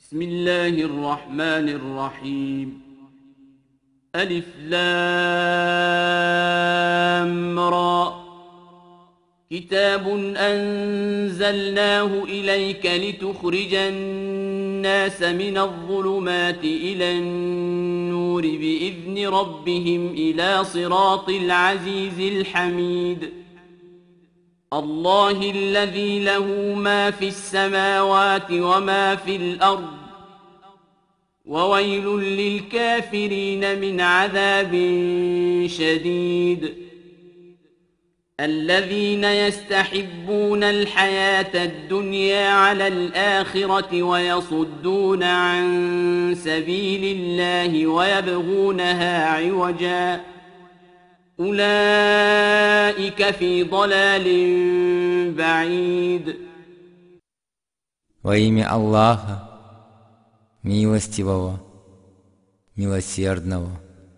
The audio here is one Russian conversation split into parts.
بسم الله الرحمن الرحيم ألف لام را كتاب أنزلناه إليك لتخرج الناس من الظلمات إلى النور بإذن ربهم إلى صراط العزيز الحميد الله الذي له ما في السماوات وما في الأرض وويل للكافرين من عذاب شديد الذين يستحبون الحياة الدنيا على الآخرة ويصدون عن سبيل الله ويبغونها عوجا أولئك في ضلال بعيد. Во имя Аллаха, милостивого, милосердного.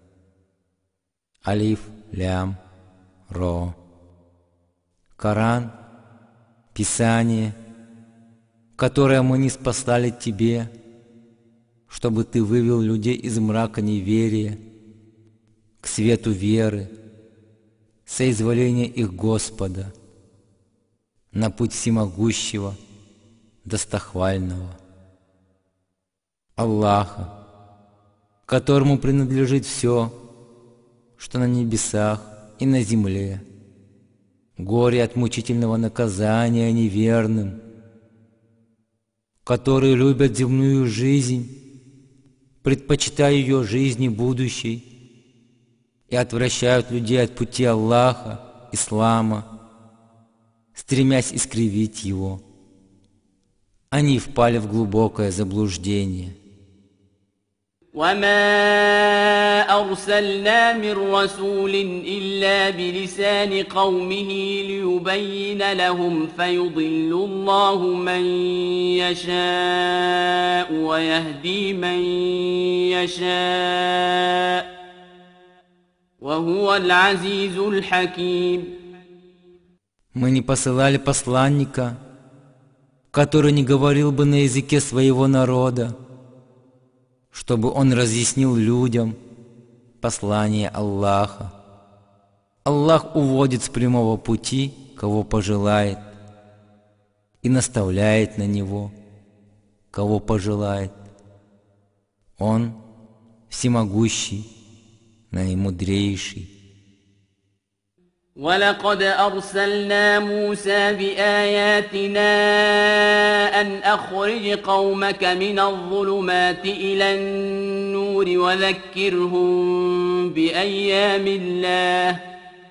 Алиф, лям, ро. Коран, Писание, которое мы ниспослали тебе, чтобы ты вывел людей из мрака неверия к свету веры, соизволения их Господа, на путь всемогущего, достохвального. Аллаха, которому принадлежит все, что на небесах и на земле, горе от мучительного наказания неверным, которые любят земную жизнь, предпочитая ее жизни будущей, и отвращают людей от пути Аллаха, Ислама, стремясь искривить его. Они впали в глубокое заблуждение. وما أرسلنا من رسول إلا بلسان قومه ليبين لهم فيضل الله من يشاء ويهدي من يشاء وهو العزيز الحكيم. Мы не посылали посланника, который не говорил бы на языке своего народа, чтобы он разъяснил людям послание Аллаха. Аллах уводит с прямого пути, кого пожелает, и наставляет на него, кого пожелает. Он всемогущий, наимудрейший. ولقد أرسلنا موسى بآياتنا أن أخرج قومك من الظلمات إلى النور وذكرهم بأيام الله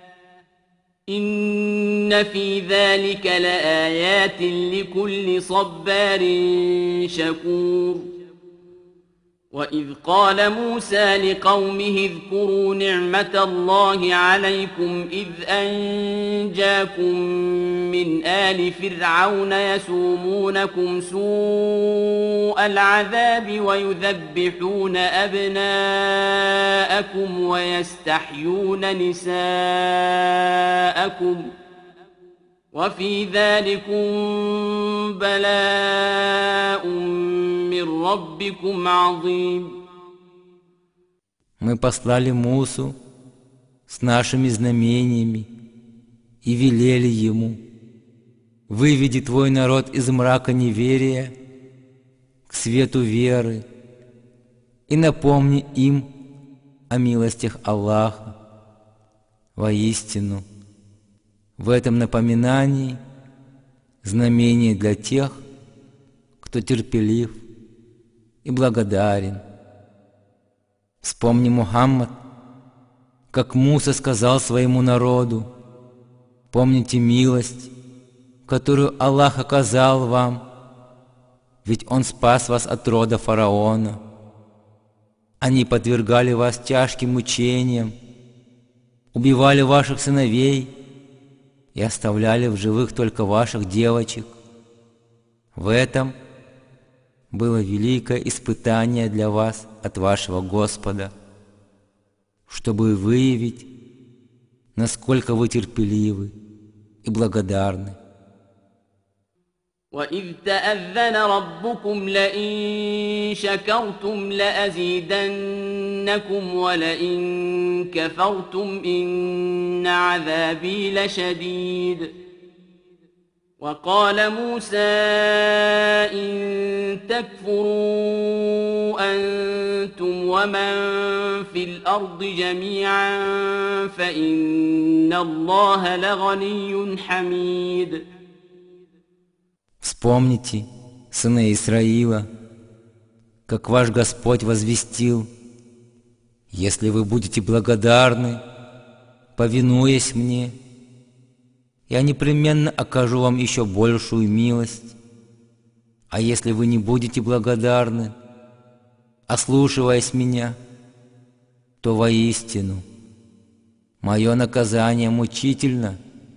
إن في ذلك لآيات لكل صبار شكور. وإذ قال موسى لقومه اذكروا نعمة الله عليكم إذ أنجاكم من آل فرعون يسومونكم سوء العذاب ويذبحون أبناءكم ويستحيون نساءكم وفي ذلكم بلاء من ربكم عظيم. Мы послали Мусу с нашими знамениями и велели ему: выведи твой народ из мрака неверия к свету веры и напомни им о милостях Аллаха. Воистину, в этом напоминании знамение для тех, кто терпелив и благодарен. Вспомни, Мухаммад, как Муса сказал своему народу: помните милость, которую Аллах оказал вам, ведь Он спас вас от рода фараона. Они подвергали вас тяжким мучениям, убивали ваших сыновей и оставляли в живых только ваших девочек. В этом было великое испытание для вас от вашего Господа, чтобы выявить, насколько вы терпеливы и благодарны. وإذ تأذن ربكم لئن شكرتم لأزيدنكم ولئن كفرتم إن عذابي لشديد وقال موسى إن تكفروا أنتم ومن في الأرض جميعا فإن الله لغني حميد. Вспомните, сыны Исраила, как ваш Господь возвестил: если вы будете благодарны, повинуясь мне, я непременно окажу вам еще большую милость. А если вы не будете благодарны, ослушиваясь меня, то воистину мое наказание мучительно.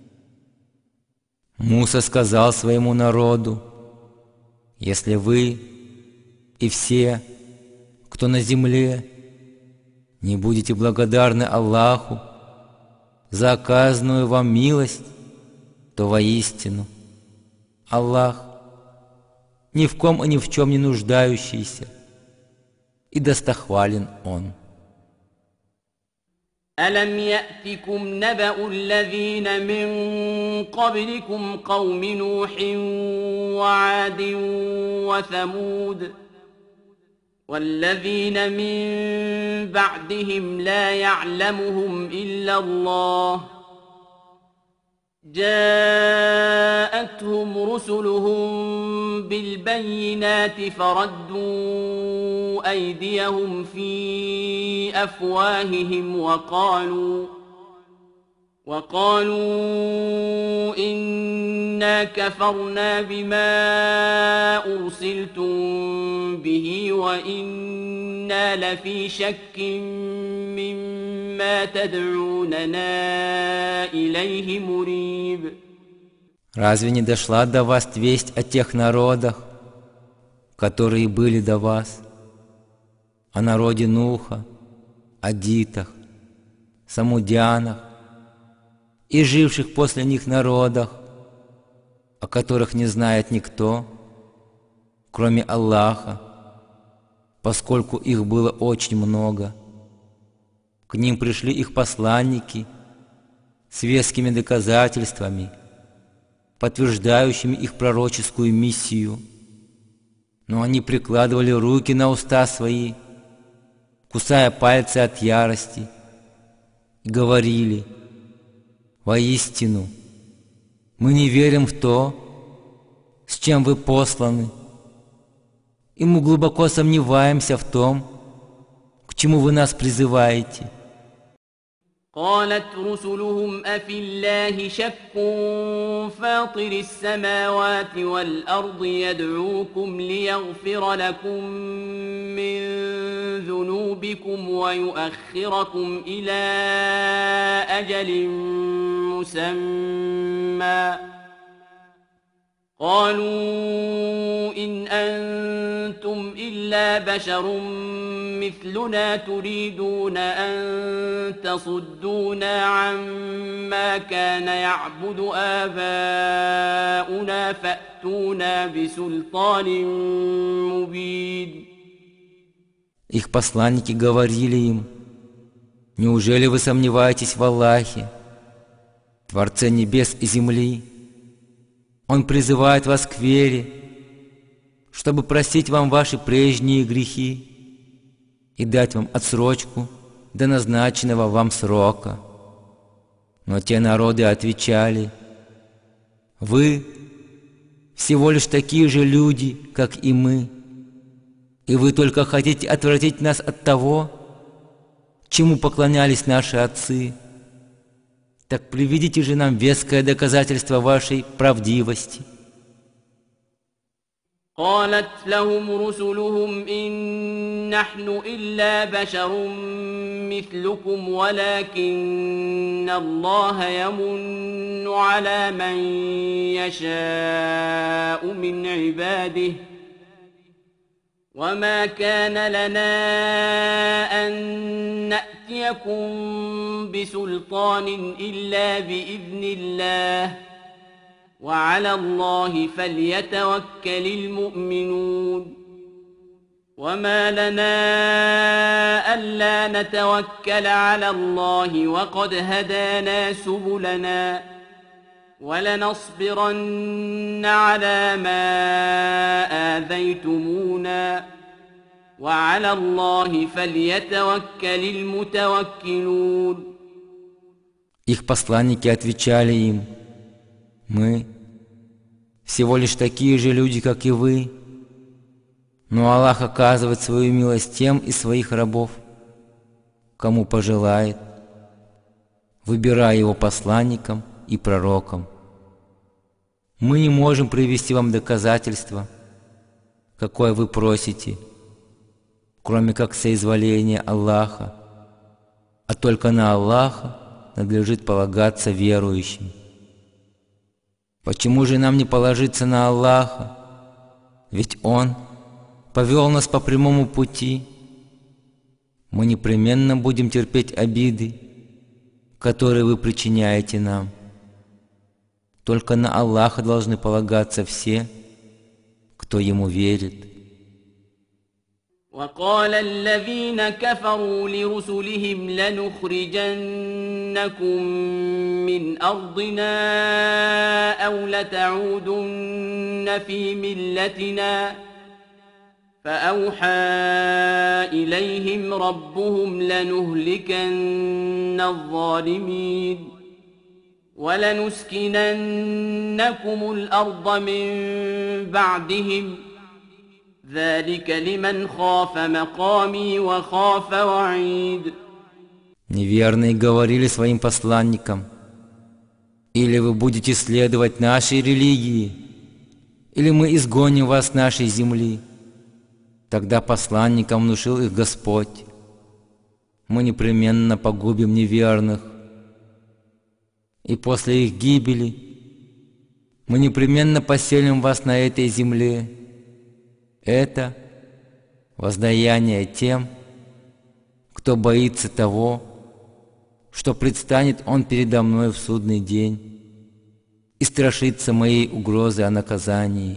Муса сказал своему народу: если вы и все, кто на земле, не будете благодарны Аллаху за оказанную вам милость, то воистину Аллах ни в ком и ни в чем не нуждающийся, и достохвален Он. ألم يأتكم نبأ الذين من قبلكم قوم نوح وعاد وثمود والذين من بعدهم لا يعلمهم إلا الله جاءتهم رسلهم بالبينات فردوا أيديهم في أفواههم وقالوا إنا كفرنا بما أرسلتم به وإنا لفي شك مما تدعوننا إليه مريب. Разве не дошла до вас весть о тех народах, которые были до вас, о народе Нуха, Адитах, Самудянах и живших после них народах, о которых не знает никто, кроме Аллаха, поскольку их было очень много? К ним пришли их посланники с вескими доказательствами, подтверждающими их пророческую миссию, но они прикладывали руки на уста свои, кусая пальцы от ярости, и говорили: воистину, мы не верим в то, с чем вы посланы, и мы глубоко сомневаемся в том, к чему вы нас призываете. قالت رسلهم أفي الله شك فاطر السماوات والأرض يدعوكم ليغفر لكم من ذنوبكم ويؤخركم إلى أجل مسمى قالوا إن أنتم إلا بشر مثلنا تريدون أن تصدونا عما كان يعبد آباؤنا فأتونا بسلطان مبين. Их посланники говорили им: неужели вы сомневаетесь в Аллахе, Творце небес и земли? Он призывает вас к вере, чтобы простить вам ваши прежние грехи и дать вам отсрочку до назначенного вам срока. Но те народы отвечали: вы всего лишь такие же люди, как и мы, и вы только хотите отвратить нас от того, чему поклонялись наши отцы. Так приведите же нам веское доказательство вашей правдивости. قالت لهم رسلهم إن نحن إلا بشر مثلكم ولكن الله يمن على من يشاء من عباده وما كان لنا أن نأتيكم بسلطان إلا بإذن الله وعلى الله فليتوكل المؤمنون وما لنا ألا نتوكل على الله وقد هدانا سبلنا ولنصبرن على ما آذيتمونا وعلى الله فليتوكل المتوكلون. Их посланники отвечали им: мы всего лишь такие же люди, как и вы, но Аллах оказывает свою милость тем из своих рабов, кому пожелает, выбирая его посланником и пророком. Мы не можем привести вам доказательства, какое вы просите, кроме как соизволения Аллаха, а только на Аллаха надлежит полагаться верующим. Почему же нам не положиться на Аллаха? Ведь Он повел нас по прямому пути. Мы непременно будем терпеть обиды, которые вы причиняете нам. Только на Аллаха должны полагаться все, кто Ему верит. وقال الذين كفروا لرسلهم لنخرجنكم من أرضنا أو لتعودن في ملتنا فأوحى إليهم ربهم لنهلكن الظالمين ولنسكننكم الأرض من بعدهم ذلك لمن خاف مقامي وخاف وعيد. Неверные говорили своим посланникам: или вы будете следовать нашей религии, или мы изгоним вас с нашей земли. Тогда посланникам внушил их Господь: мы непременно погубим неверных, и после их гибели мы непременно поселим вас на этой земле. Это воздаяние тем, кто боится того, что предстанет он передо мной в судный день, и страшится моей угрозы о наказании.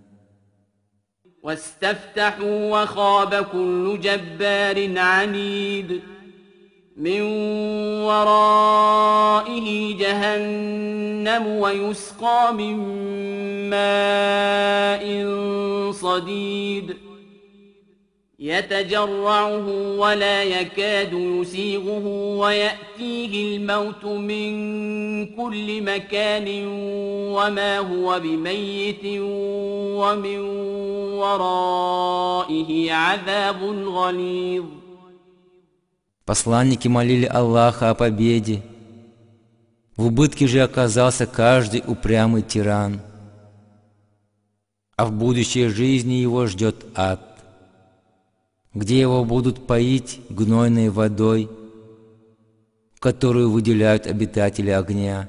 واستفتحوا وخاب كل جبار عنيد من ورائه جهنم ويسقى من ماء صديد يتجرعه ولا يكاد يسيغه ويأتيه الموت من كل مكان وما هو بميت ومن ورائه عذاب غليظ. Посланники молили Аллаха о победе. В убытке же оказался каждый упрямый тиран, а в будущей жизни его ждет ад, где его будут поить гнойной водой, которую выделяют обитатели огня.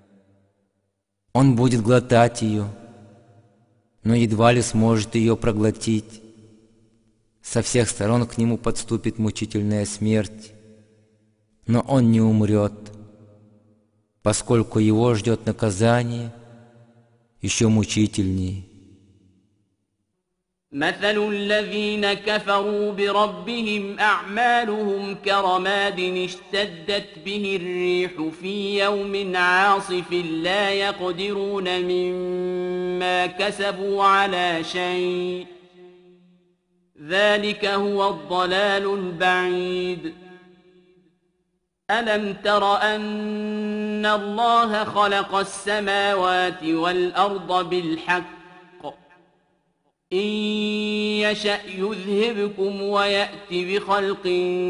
Он будет глотать ее, но едва ли сможет ее проглотить. Со всех сторон к нему подступит мучительная смерть, но он не умрет, поскольку его ждет наказание еще мучительнее. مثل الذين كفروا بربهم أعمالهم كرماد اشتدت به الريح في يوم عاصف لا يقدرون مما كسبوا على شيء ذلك هو الضلال البعيد. ألم تر أن الله خلق السماوات والأرض بالحق إن يشأ يذهبكم ويأت بخلق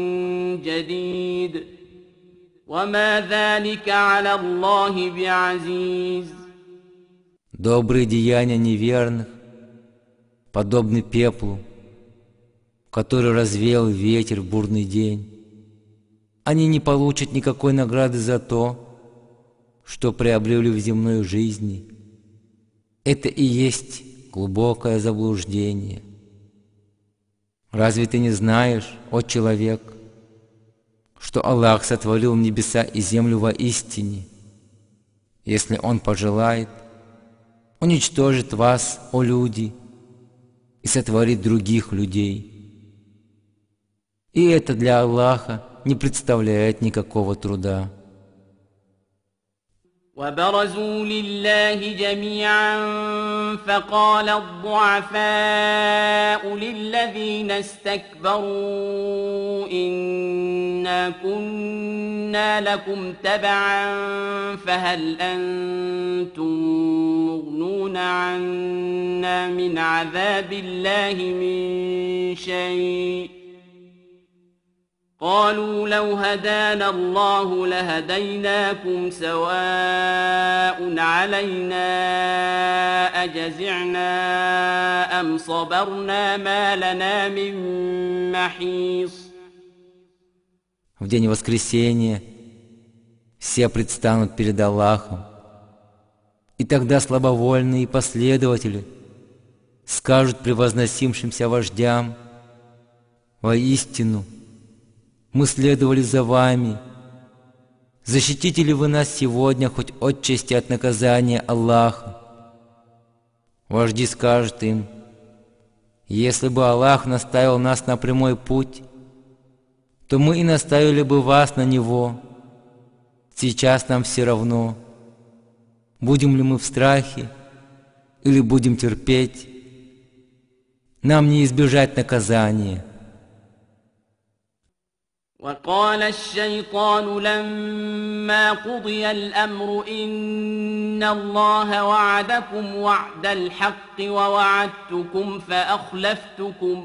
جديد وما ذلك على الله بعزيز. Добрые деяния неверных подобны пеплу, который развеял ветер в бурный день. Они не получат никакой награды за то, что приобрели в земной жизни. Это и есть глубокое заблуждение. Разве ты не знаешь, о человек, что Аллах сотворил небеса и землю воистине? Если Он пожелает, уничтожит вас, о люди, и сотворит других людей. И это для Аллаха не представляет никакого труда. وبرزوا لله جميعا فقال الضعفاء للذين استكبروا إنا كنا لكم تبعا فهل أنتم مغنون عنا من عذاب الله من شيء قالوا لو هدانا الله لهديناكم سواء علينا أجزعنا أم صبرنا ما لنا من محيص. В день воскресения все предстанут перед Аллахом, и тогда слабовольные последователи скажут превозносившимся вождям: воистину, мы следовали за вами. Защитите ли вы нас сегодня хоть отчасти от наказания Аллаха? Вожди скажут им: если бы Аллах наставил нас на прямой путь, то мы и наставили бы вас на него. Сейчас нам все равно, будем ли мы в страхе или будем терпеть. Нам не избежать наказания. وقال الشيطان لما قضي الأمر إن الله وعدكم وعد الحق ووعدتكم فأخلفتكم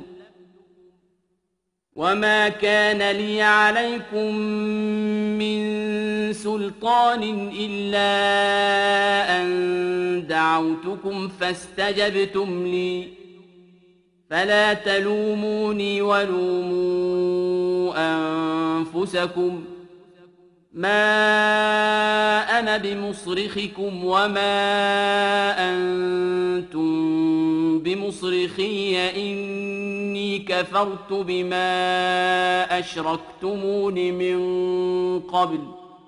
وما كان لي عليكم من سلطان إلا أن دعوتكم فاستجبتم لي فلا تلوموني ولوموا أنفسكم ما أنا بمصرخكم وما أنتم بمصرخي إني كفرت بما أشركتمون من قبل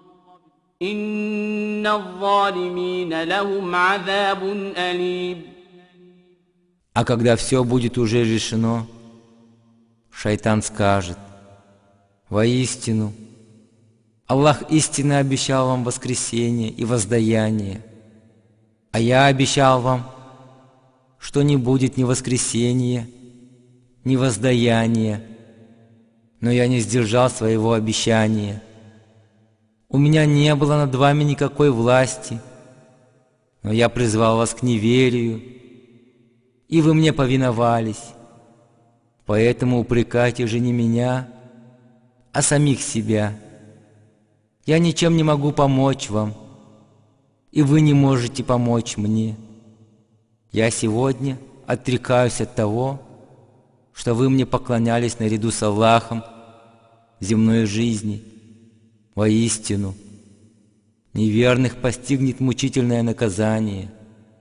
إن الظالمين لهم عذاب أليم. А когда все будет уже решено, шайтан скажет: воистину, Аллах истинно обещал вам воскресение и воздаяние, а я обещал вам, что не будет ни воскресения, ни воздаяния, но я не сдержал своего обещания. У меня не было над вами никакой власти, но я призвал вас к неверию, и вы мне повиновались. Поэтому упрекайте же не меня, а самих себя. Я ничем не могу помочь вам, и вы не можете помочь мне. Я сегодня отрекаюсь от того, что вы мне поклонялись наряду с Аллахом в земной жизни. Воистину, неверных постигнет мучительное наказание.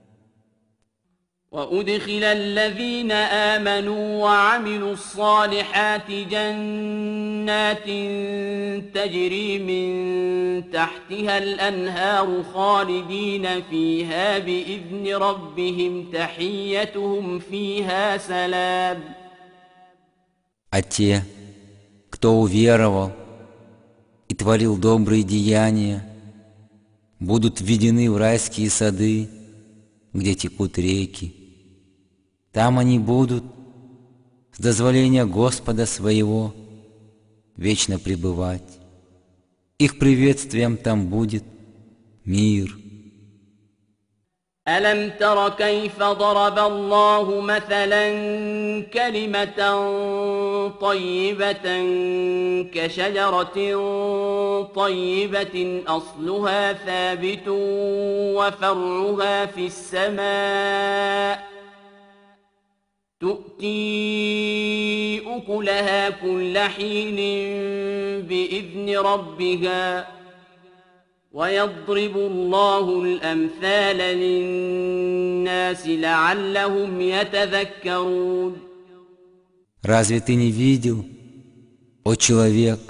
وأدخل الذين آمنوا وعملوا الصالحات جنات تجري من تحتها الأنهار خالدين فيها بإذن ربهم تحيتهم فيها سلام. А те, кто уверовал и творил добрые деяния, будут введены в райские сады, где текут реки. Там они будут, с дозволения Господа своего, вечно пребывать. Их приветствием там будет мир. ألم تر كيف ضرب الله مثلا كلمة طيبة كشجرة طيبة أصلها ثابت وفرعها في السماء تؤتي أكلها كل حين بإذن ربها ويضرب الله الأمثال للناس لعلهم يتذكرون. Разве ты не видел, о человек,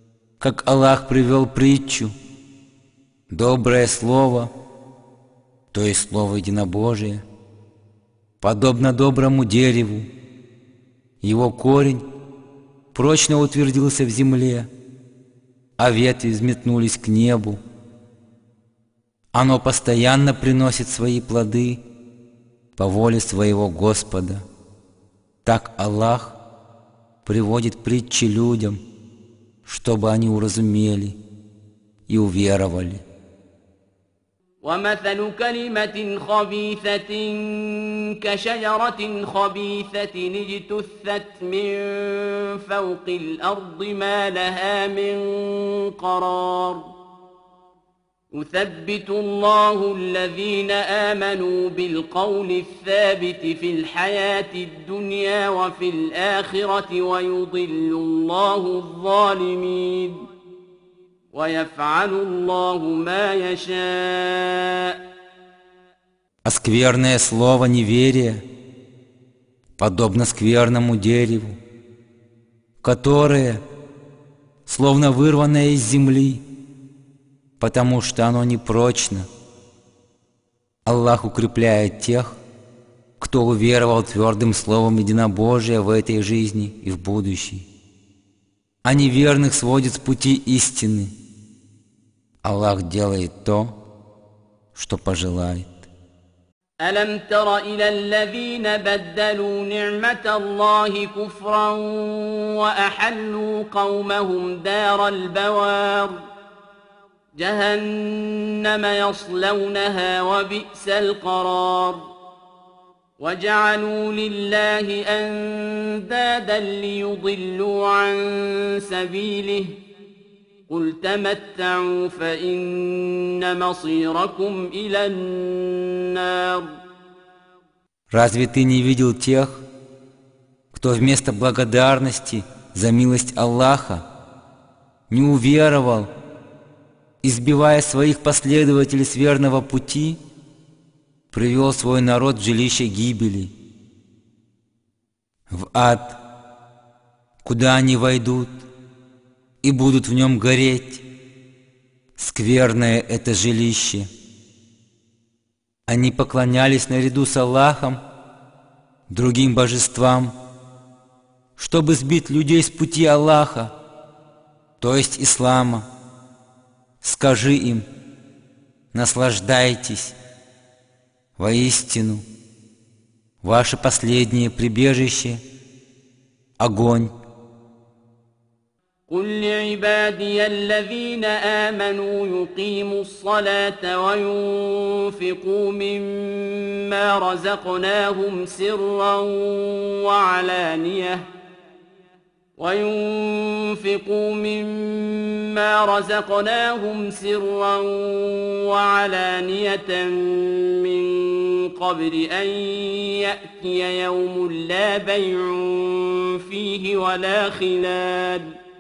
как Аллах привел притчу, доброе слово, то есть слово единобожия, подобно доброму дереву. Его корень прочно утвердился в земле, а ветви взметнулись к небу. Оно постоянно приносит свои плоды по воле своего Господа. Так Аллах приводит притчи людям, чтобы они уразумели и уверовали. ومثل كلمة خبيثة كشجرة خبيثة اجتثت من فوق الأرض ما لها من قرار يثبت الله الذين آمنوا بالقول الثابت في الحياة الدنيا وفي الآخرة ويضل الله الظالمين ويفعل الله ما يشاء. А скверное слово неверия подобно скверному дереву, которое, словно вырванное из земли, потому что оно непрочно. Аллах укрепляет тех, кто уверовал твердым словом единобожия в этой жизни и в будущей, а неверных сводит с пути истины. Аллах делает то, что пожелает. ألم تر إلى الذين بدلوا نعمة الله كفرا وأحلوا قومهم دار البوار جهنم يصلونها وبئس القرار وجعلوا لله أندادا ليضلوا عن سبيله قل تمتعوا فإن مصيركم إلى النار. Разве ты не видел тех, кто вместо благодарности за милость Аллаха не уверовал, избивая своих последователей с верного пути, привел свой народ в жилище гибели, в ад, куда они войдут и будут в нем гореть? Скверное это жилище. Они поклонялись наряду с Аллахом другим божествам, чтобы сбить людей с пути Аллаха, то есть ислама. Скажи им: наслаждайтесь. Воистину, ваше последнее прибежище — огонь. قل لعبادي الذين آمنوا يقيموا الصلاة وينفقوا مما رزقناهم سرا وعلانية من قبل أن يأتي يوم لا بيع فيه ولا خلال.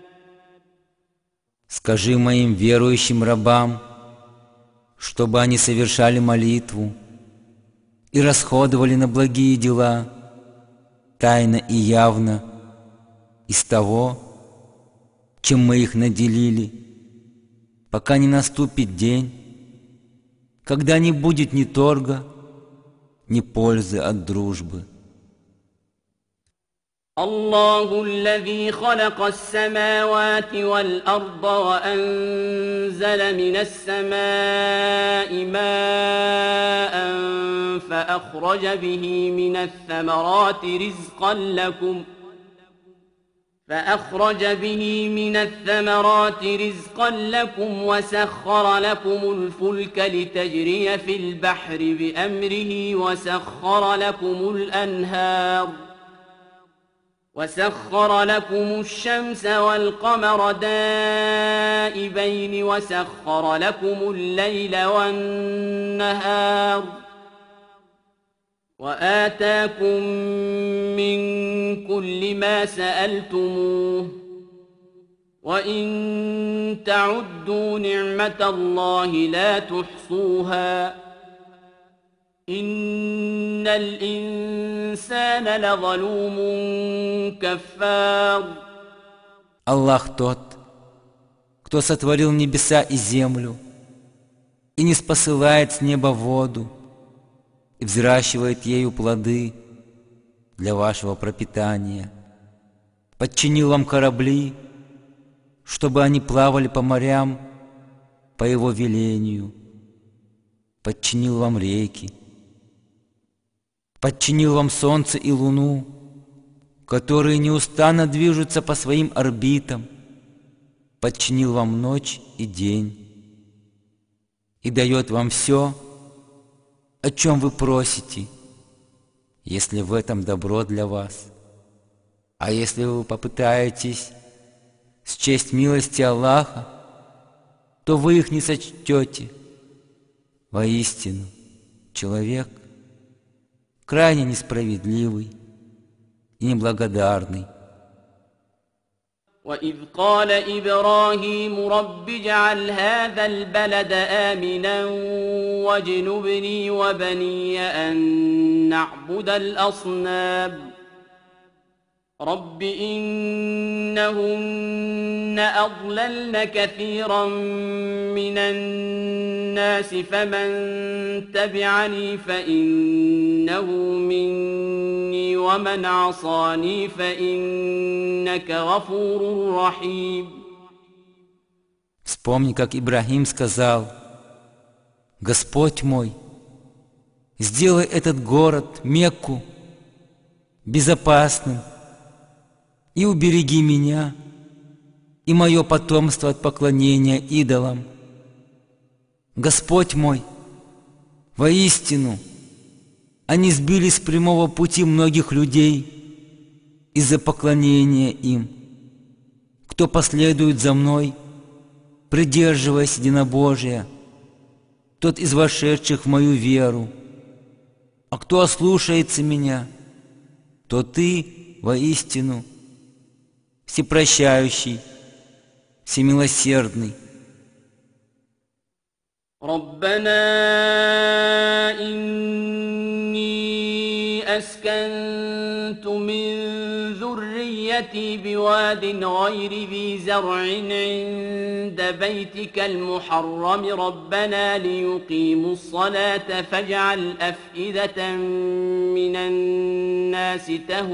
Скажи моим верующим рабам, чтобы они совершали молитву и расходовали на благие дела, тайно и явно, из того, чем мы их наделили, пока не наступит день, когда не будет ни торга, ни пользы от дружбы. الله الذي خلق السماوات والأرض وأنزل من السماء ماء فأخرج به من الثمرات رزقا لكم وسخر لكم الفلك لتجري في البحر بأمره وسخر لكم الشمس والقمر دائبين وسخر لكم الليل والنهار وآتاكم من كل ما سألتموه وإن تعدوا نعمة الله لا تحصوها إن الإنسان لظلوم كفار. Аллах тот, кто сотворил небеса и землю и не спосылает с неба воду, и взращивает ею плоды для вашего пропитания. Подчинил вам корабли, чтобы они плавали по морям по Его велению. Подчинил вам реки. Подчинил вам солнце и луну, которые неустанно движутся по своим орбитам. Подчинил вам ночь и день. И дает вам все, о чем вы просите, если в этом добро для вас. А если вы попытаетесь счесть милости Аллаха, то вы их не сочтете. Воистину, человек крайне несправедливый и неблагодарный. وإذ قال إبراهيم رب اجعل هذا البلد آمنا واجنبني وبني أن نعبد الأصنام رب إنهن أضللن كثيرا من الناس فمن تبعني فإنه مني ومن عصاني فإنك غفور رحيم. Вспомни, как Ибрахим сказал: «Господь мой, сделай этот город, Мекку, безопасным, и убереги меня и мое потомство от поклонения идолам. Господь мой, воистину, они сбили с прямого пути многих людей из-за поклонения им. Кто последует за мной, придерживаясь единобожия, тот из вошедших в мою веру. А кто ослушается меня, то ты, воистину, всепрощающий, всемилосердный». ربنا إني أسكنت من ذريتي بواد غير ذي زرع عند بيتك المحرم ربنا ليقيموا الصلاة فاجعل أفئدة من الناس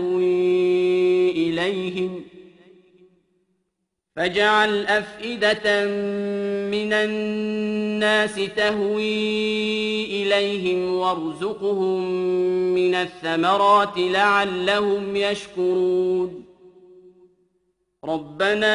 تهوي إليهم وارزقهم من الثمرات لعلهم يشكرون ربنا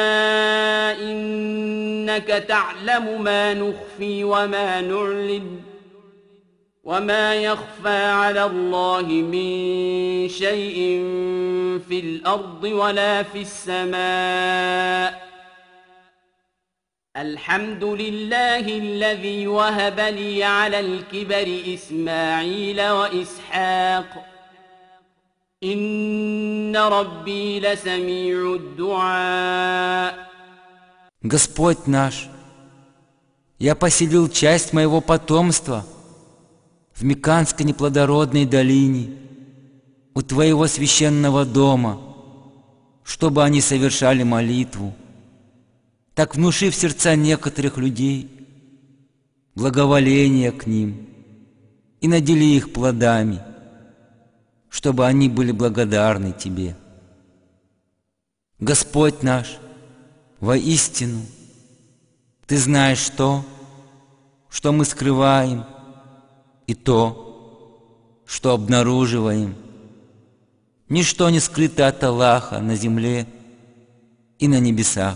إنك تعلم ما نخفي وما نعلن وما يخفى على الله من شيء في الأرض ولا في السماء الحمد لله الذي وهب لي على الكبر إسماعيل وإسحاق إن ربي لسميع الدعاء. Господь наш, я поселил часть моего потомства в Мекканской неплодородной долине у Твоего священного дома, чтобы они совершали молитву, так внушив сердца некоторых людей благоволение к ним и надели их плодами, чтобы они были благодарны Тебе. Господь наш, воистину, Ты знаешь то, что мы скрываем, и то, что обнаруживаем. Ничто не скрыто от Аллаха на земле и на небесах.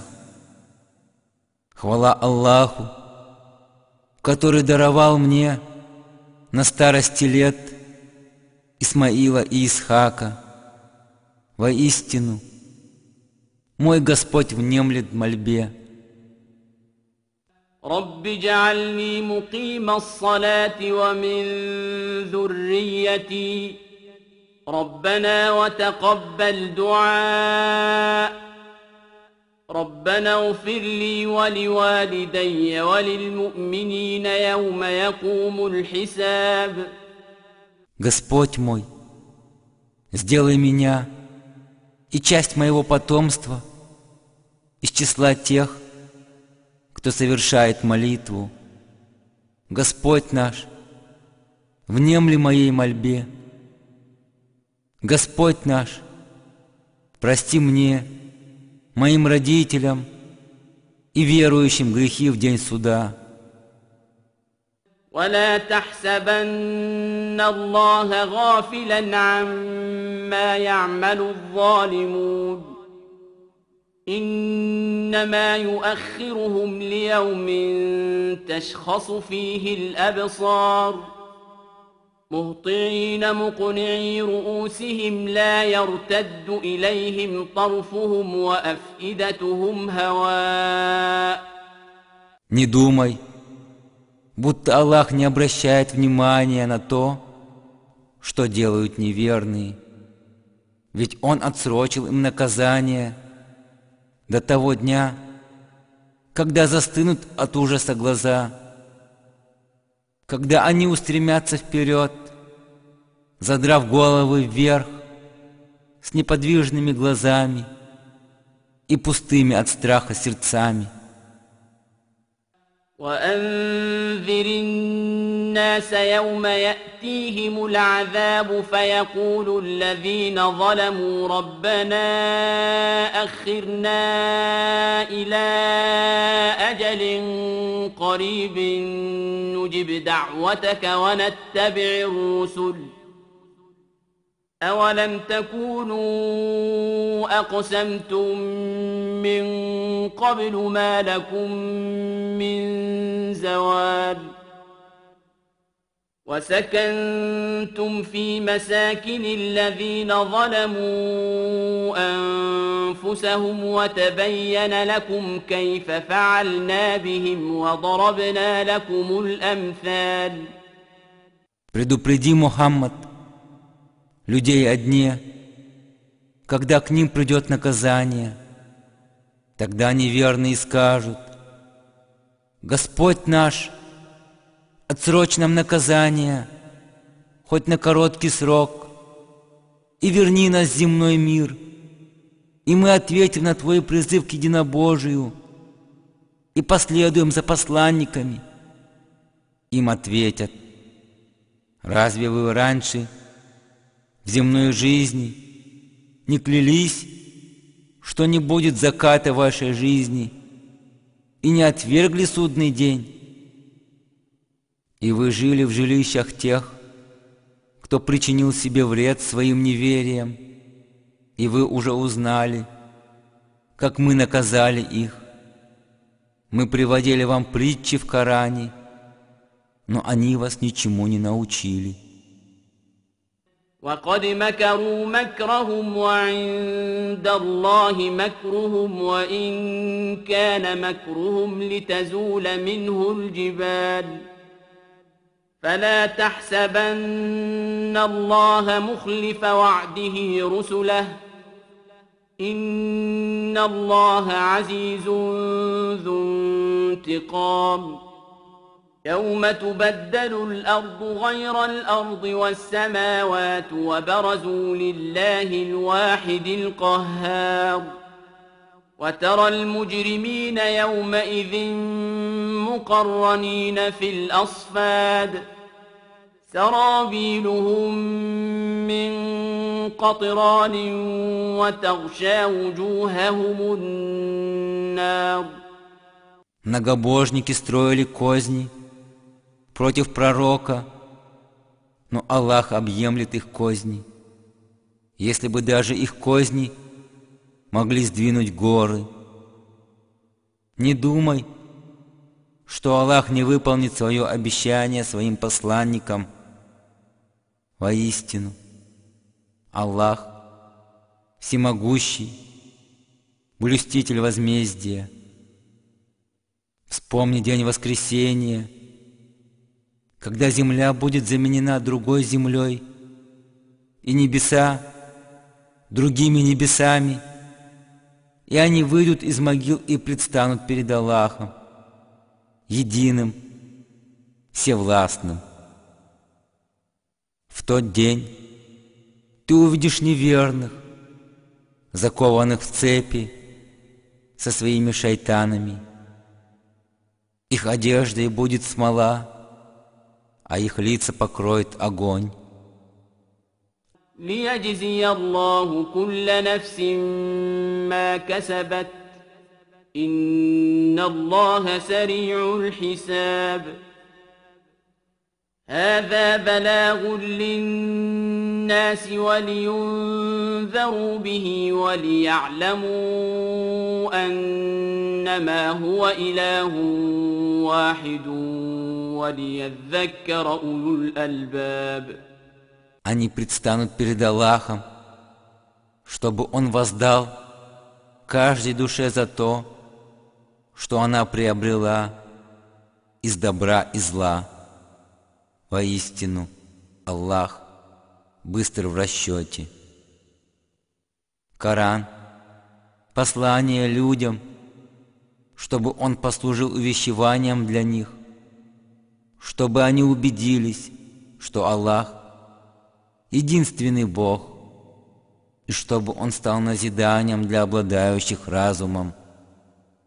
Хвала Аллаху, который даровал мне на старости лет Исмаила и Исхака. Воистину, мой Господь внемлет мольбе. رب اجعلني مقيم الصلاة ومن ذريتي ربنا وتقبل دعاء ربنا اغفر لي ولوالدي وللمؤمنين يوم يقوم الحساب. Господь мой, сделай меня и часть моего потомства из числа тех, кто совершает молитву. Господь наш, внемли моей мольбе. Господь наш, прости мне, моим родителям и верующим грехи в день суда. ولا تحسبن الله غافلا عما يعمل الظالمون إنما يؤخرهم ليوم تشخص فيه الأبصار مهطعين مقنعي رؤوسهم لا يرتد إليهم طرفهم وأفئدتهم هواء. Не думай, будто Аллах не обращает внимания на то, что делают неверные, ведь Он отсрочил им наказание до того дня, когда застынут от ужаса глаза, когда они устремятся вперед, задрав головы вверх, с неподвижными глазами и пустыми от страха сердцами. وأنذر الناس يوم يأتيهم العذاب فيقول الذين ظلموا ربنا أخرنا إلى أجل قريب نجب دعوتك ونتبع الرسل أولم تكونوا أقسمتم من قبل ما لكم من زوال وسكنتم في مساكن الذين ظلموا أنفسهم وتبين لكم كيف فعلنا بهم وضربنا لكم الأمثال. Предупреди, Мухаммад, людей о дне, когда к ним придет наказание. Тогда неверные скажут: Господь наш, отсрочь нам наказание, хоть на короткий срок, и верни нас в земной мир, и мы ответим на Твой призыв к единобожию и последуем за посланниками. Им ответят: разве вы раньше в земной жизни не клялись, что не будет заката вашей жизни, и не отвергли судный день? И вы жили в жилищах тех, кто причинил себе вред своим неверием, и вы уже узнали, как мы наказали их. Мы приводили вам притчи в Коране, но они вас ничему не научили. وقد مكروا مكرهم وعند الله مكرهم وإن كان مكرهم لتزول منه الجبال فلا تحسبن الله مخلف وعده رسله إن الله عزيز ذو انتقام يوم تبدل الأرض غير الأرض والسماوات وبرزوا لله الواحد القهار وترى المجرمين يومئذ مقرنين في الأصفاد سرابيلهم من قطران وتغشى وجوههم النار. Многобожники строили козни против пророка, но Аллах объемлет их козни. Если бы даже их козни могли сдвинуть горы. Не думай, что Аллах не выполнит свое обещание своим посланникам. Воистину, Аллах всемогущий, блюститель возмездия. Вспомни день воскресения, когда земля будет заменена другой землей, и небеса другими небесами, и они выйдут из могил и предстанут перед Аллахом, единым, всевластным. В тот день ты увидишь неверных, закованных в цепи со своими шайтанами. Их одеждой будет смола, а их лица покроет огонь. ليجزي الله كل نفس ما كسبت إن الله سريع الحساب هذا بلاغ للناس ولينذروا به وليعلموا أنما هو إله واحد وليذكر أولو الألباب. Они предстанут перед Аллахом, чтобы Он воздал каждой душе за то, что она приобрела из добра и зла. Воистину, Аллах быстр в расчете. Коран – послание людям, чтобы он послужил увещеванием для них, чтобы они убедились, что Аллах – единственный Бог, и чтобы он стал назиданием для обладающих разумом.